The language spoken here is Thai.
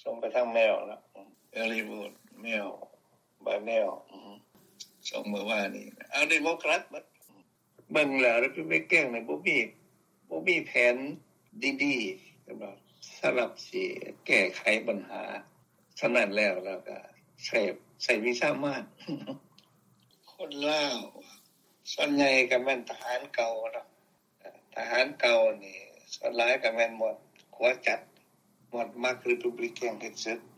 ส่งไปทางแมวแล้วเอลิวูดแมวบาแนวส่งเมื่อวานนี้เอาเดโมแครตเบิ่งแล้วแล้วไปแกล้งในบ่มีแผนดีๆสำหรับสิแก้ไขปัญหาฉะนั้นแล้วก็ใช้วิสามารถคนลาวส่วนใหญ่ก็แม่นทหารเก่าเนาะทหารเก่านี่ส่วนหลายก็แม่นหมดขวาจัดหมดมัก Republican เฮ็ดซึก